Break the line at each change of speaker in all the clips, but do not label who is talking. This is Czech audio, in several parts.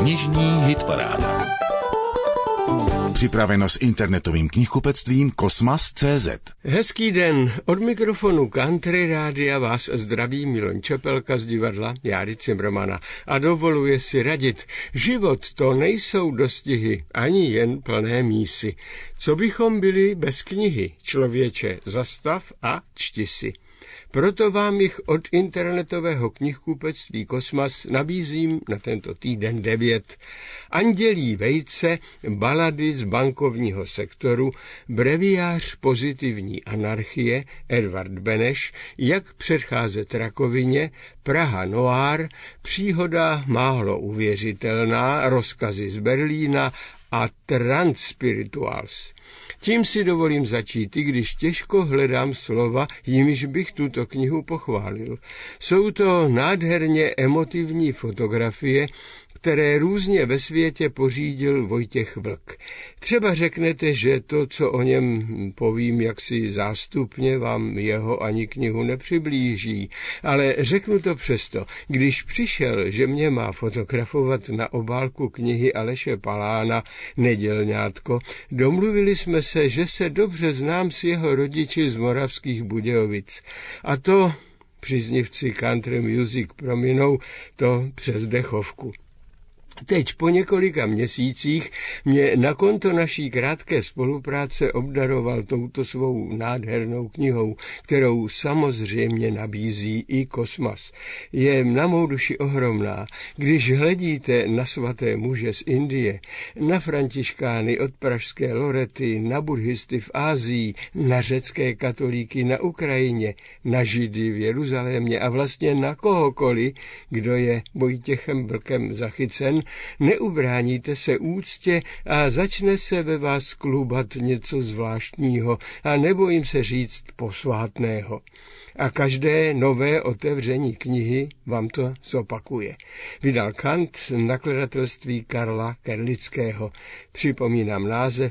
Knižní hitparáda. Připraveno s internetovým knihkupectvím Kosmas.cz.
Hezký den, od mikrofonu Country Rádia vás zdraví Miloň Čepelka z divadla Járy Cimrmana a dovoluje si radit. Život to nejsou dostihy, ani jen plné mísy. Co bychom byli bez knihy? Člověče, zastav a čti si. Proto vám jich od internetového knihkupectví Kosmas nabízím na tento týden 9. Andělí vejce, balady z bankovního sektoru, breviář pozitivní anarchie, Edvard Beneš, jak předcházet rakovině, Praha noir, příhoda málo uvěřitelná, rozkazy z Berlína a Transspirituals. Tím si dovolím začít, i když těžko hledám slova, jimiž bych tuto knihu pochválil. Jsou to nádherně emotivní fotografie, které různě ve světě pořídil Vojtěch Vlk. Třeba řeknete, že to, co o něm povím jaksi zástupně, vám jeho ani knihu nepřiblíží, ale řeknu to přesto. Když přišel, že mě má fotografovat na obálku knihy Aleše Palána Nedělňátko, domluvili jsme se, že se dobře znám s jeho rodiči z Moravských Budějovic. A to, příznivci country music prominou, to přes dechovku. Teď po několika měsících mě na konto naší krátké spolupráce obdaroval touto svou nádhernou knihou, kterou samozřejmě nabízí i Kosmas. Je na mou duši ohromná. Když hledíte na svaté muže z Indie, na františkány od pražské Lorety, na buddhisty v Asii, na řecké katolíky na Ukrajině, na židy v Jeruzalémě a vlastně na kohokoliv, kdo je Vojtěchem Vlkem zachycen, neubráníte se úctě a začne se ve vás klubat něco zvláštního a nebojím se říct posvátného. A každé nové otevření knihy vám to zopakuje. Vydal Kant, nakladatelství Karla Kerlického. Připomínám název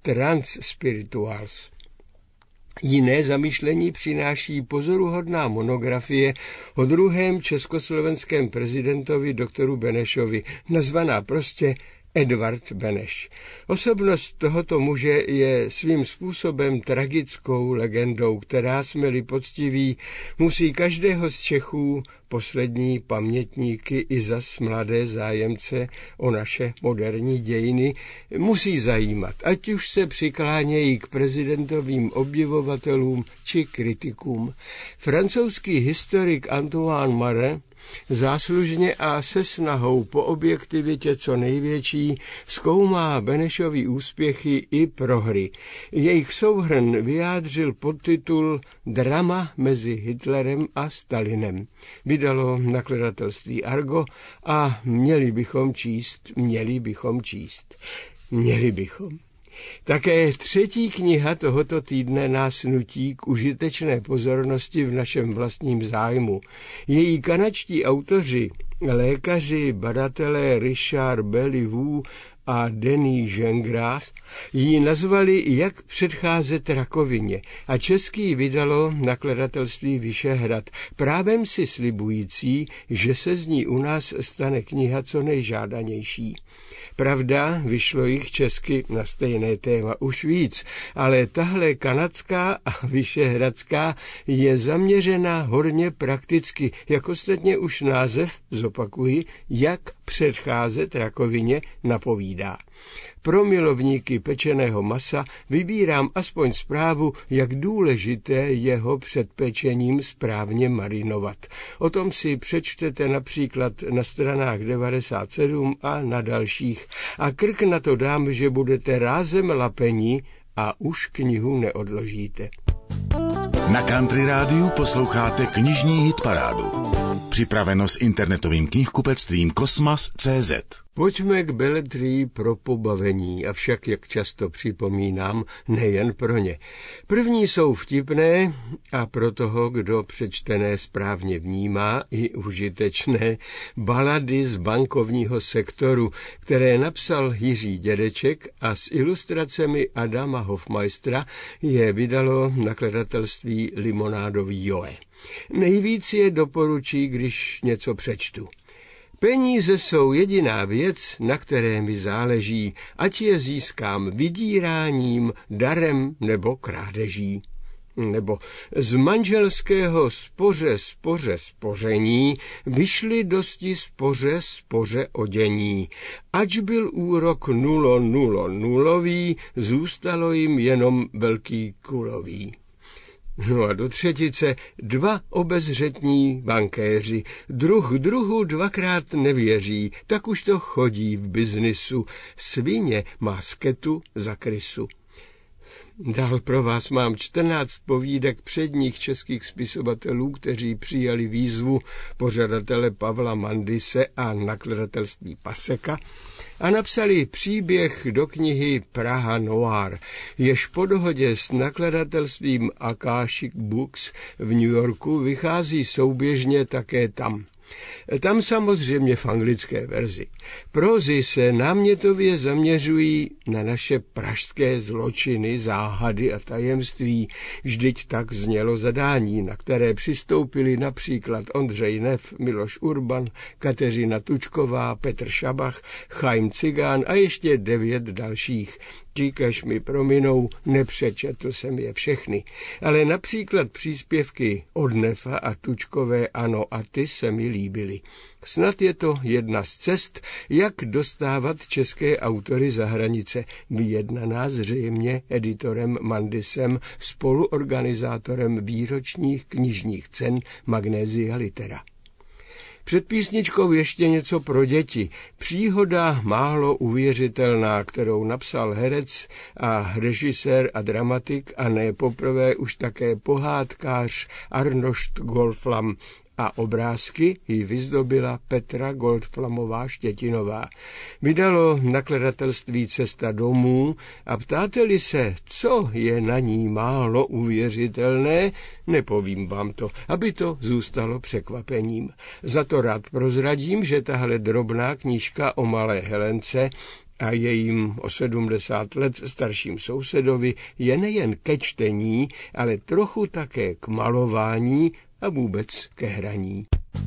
Transspirituals. Jiné zamyšlení přináší pozoruhodná monografie o druhém československém prezidentovi doktoru Benešovi, nazvaná prostě Edvard Beneš. Osobnost tohoto muže je svým způsobem tragickou legendou, která, jsme-li poctiví, musí každého z Čechů, poslední pamětníky i zas mladé zájemce o naše moderní dějiny, musí zajímat, ať už se přiklánějí k prezidentovým obdivovatelům či kritikům. Francouzský historik Antoine Marin záslužně a se snahou po objektivitě co největší zkoumá Benešovy úspěchy i prohry. Jejich souhrn vyjádřil podtitul Drama mezi Hitlerem a Stalinem. Vydalo nakladatelství Argo a měli bychom. Také třetí kniha tohoto týdne nás nutí k užitečné pozornosti v našem vlastním zájmu. Její kanadští autoři, lékaři, badatelé Richard Beliveau a Denis Gingras ji nazvali Jak předcházet rakovině a český vydalo nakladatelství Vyšehrad, právem si slibující, že se z ní u nás stane kniha co nejžádanější. Pravda, vyšlo jich česky na stejné téma už víc, ale tahle kanadská a vyšehradská je zaměřená hodně prakticky, jak ostatně už název, zopakuji, Jak předcházet rakovině napovídá. Pro milovníky pečeného masa vybírám aspoň zprávu, jak důležité jeho před pečením správně marinovat. O tom si přečtete například na stranách 97 a na dalších. A krk na to dám, že budete rázem lapení a už knihu neodložíte.
Na Country Rádiu posloucháte knižní hitparádu. Připraveno s internetovým knihkupectvím Kosmas.cz.
Pojďme k beletrii pro pobavení, avšak, jak často připomínám, nejen pro ně. První jsou vtipné a pro toho, kdo přečtené správně vnímá, i užitečné balady z bankovního sektoru, které napsal Jiří Dědeček a s ilustracemi Adama Hofmeistera je vydalo nakladatelství Limonádový Joe. Nejvíc je doporučí, když něco přečtu. Peníze jsou jediná věc, na které mi záleží, ať je získám vydíráním, darem nebo krádeží. Nebo z manželského spoření vyšly dosti spoře odění. Ač byl úrok 000, zůstalo jim jenom velký kulový. No a do třetice 2 obezřetní bankéři, druhu 2krát nevěří, tak už to chodí v biznisu, svině má sketu za krysu. Dál pro vás mám 14 povídek předních českých spisovatelů, kteří přijali výzvu pořadatele Pavla Mandise a nakladatelství Paseka a napsali příběh do knihy Praha Noir, jež po dohodě s nakladatelstvím Akashic Books v New Yorku vychází souběžně také tam. Tam samozřejmě v anglické verzi. Prózy se námětově zaměřují na naše pražské zločiny, záhady a tajemství. Vždyť tak znělo zadání, na které přistoupili například Ondřej Neff, Miloš Urban, Kateřina Tučková, Petr Šabach, Chaim Cigán a ještě 9 dalších. Ti, kež mi prominou, nepřečetl jsem je všechny, ale například příspěvky od Neffa a Tučkové ano a ty se mi líbily. Snad je to jedna z cest, jak dostávat české autory za hranice, vyjednaná zřejmě editorem Mandisem, spoluorganizátorem výročních knižních cen Magnesia Litera. Před písničkou ještě něco pro děti. Příhoda málo uvěřitelná, kterou napsal herec a režisér a dramatik a ne poprvé už také pohádkář Arnošt Goldflam. A obrázky ji vyzdobila Petra Goldflamová Štětinová. Vydalo nakladatelství Cesta domů a ptáte-li se, co je na ní málo uvěřitelné, nepovím vám to, aby to zůstalo překvapením. Za to rád prozradím, že tahle drobná knížka o malé Helence a jejím o 70 let starším sousedovi je nejen ke čtení, ale trochu také k malování a vůbec ke hraní.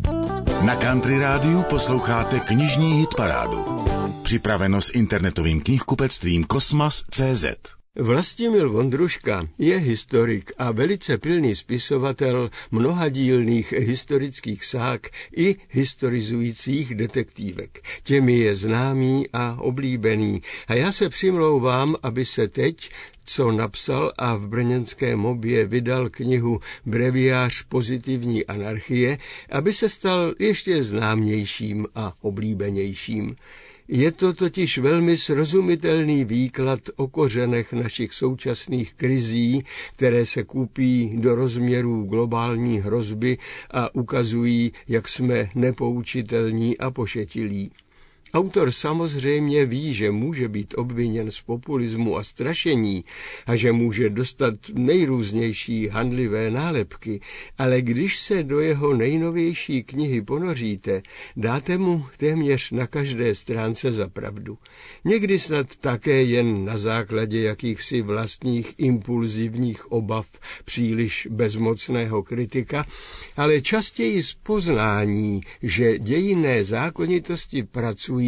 Na Country Rádiu posloucháte knižní hitparádu. Připraveno s internetovým knihkupectvím Kosmas.cz.
Vlastimil Vondruška je historik a velice pilný spisovatel mnohadílných historických sák i historizujících detektívek. Těmi je známý a oblíbený a já se přimlouvám, aby se teď, co napsal a v brněnském Mobě vydal knihu Breviář pozitivní anarchie, aby se stal ještě známějším a oblíbenějším. Je to totiž velmi srozumitelný výklad o kořenech našich současných krizí, které se kupí do rozměrů globální hrozby a ukazují, jak jsme nepoučitelní a pošetilí. Autor samozřejmě ví, že může být obviněn z populismu a strašení a že může dostat nejrůznější handlivé nálepky, ale když se do jeho nejnovější knihy ponoříte, dáte mu téměř na každé stránce za pravdu. Někdy snad také jen na základě jakýchsi vlastních impulzivních obav příliš bezmocného kritika, ale častěji z poznání, že dějinné zákonitosti pracují,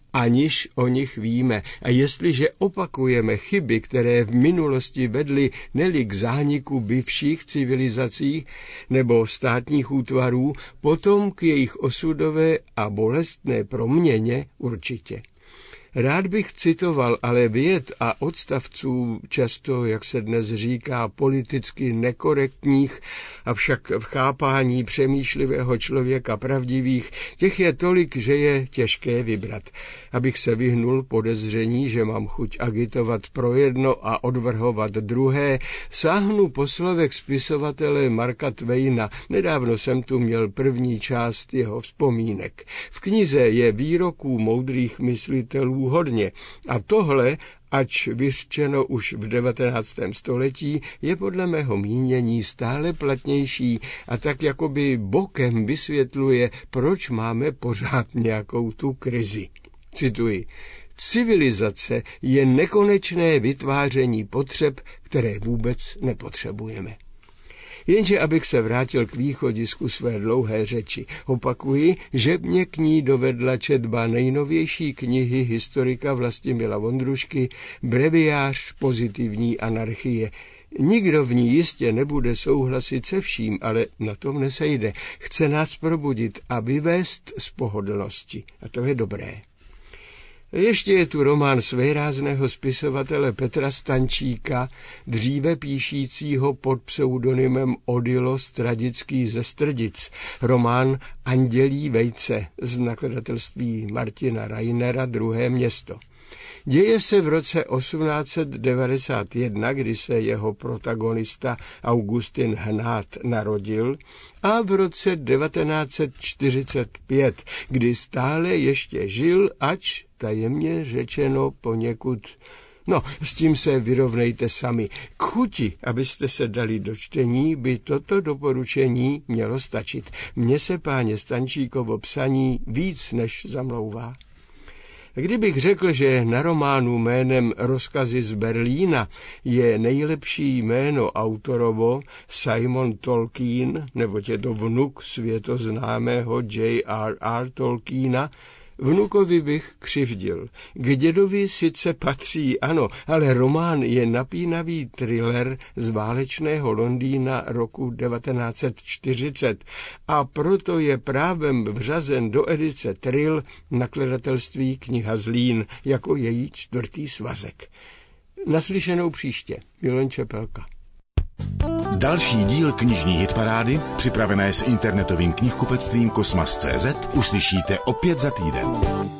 aniž o nich víme. A jestliže opakujeme chyby, které v minulosti vedly neli k zániku bývších civilizací nebo státních útvarů, potom k jejich osudové a bolestné proměně určitě. Rád bych citoval ale vět a odstavců často, jak se dnes říká, politicky nekorektních, avšak v chápání přemýšlivého člověka pravdivých, těch je tolik, že je těžké vybrat. Abych se vyhnul podezření, že mám chuť agitovat pro jedno a odvrhovat druhé, sáhnu po slovech spisovatele Marka Twaina. Nedávno jsem tu měl první část jeho vzpomínek. V knize je výroků moudrých myslitelů hodně a tohle, ač vyřčeno už v 19. století, je podle mého mínění stále platnější a tak jakoby bokem vysvětluje, proč máme pořád nějakou tu krizi. Cituji: civilizace je nekonečné vytváření potřeb, které vůbec nepotřebujeme. Jenže abych se vrátil k východisku své dlouhé řeči, opakuji, že mě k ní dovedla četba nejnovější knihy historika Vlastimila Vondrušky Breviář pozitivní anarchie. Nikdo v ní jistě nebude souhlasit se vším, ale na tom nesejde. Chce nás probudit a vyvést z pohodlnosti. A to je dobré. Ještě je tu román svérázného spisovatele Petra Stančíka, dříve píšícího pod pseudonymem Odylos Tradický ze Strdic, román Andělí vejce z nakladatelství Martina Rainera Druhé město. Děje se v roce 1891, kdy se jeho protagonista Augustin Hnát narodil, a v roce 1945, kdy stále ještě žil, ač tajemně řečeno poněkud. No, s tím se vyrovnejte sami. K chuti, abyste se dali do čtení, by toto doporučení mělo stačit. Mně se, páně Stančíkovo psaní víc než zamlouvá. Kdybych řekl, že na románu jménem Rozkazy z Berlína je nejlepší jméno autorovo Simon Tolkien, neboť je to vnuk světoznámého J.R.R. Tolkiena, vnukovi bych křivdil. K dědovi sice patří, ano, ale román je napínavý thriller z válečného Londýna roku 1940 a proto je právem vřazen do edice Thrill nakladatelství Kniha Zlín jako její 4. svazek. Naslyšenou příště. Milan Čepelka.
Další díl knižní hitparády, připravené s internetovým knihkupectvím Kosmas.cz, uslyšíte opět za týden.